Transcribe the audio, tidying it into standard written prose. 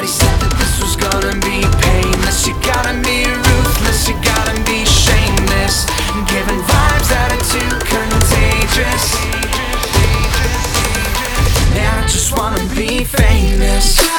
Everybody said that this was gonna be painless. You gotta be ruthless, you gotta be shameless, giving vibes that are too contagious. And I just wanna be famous.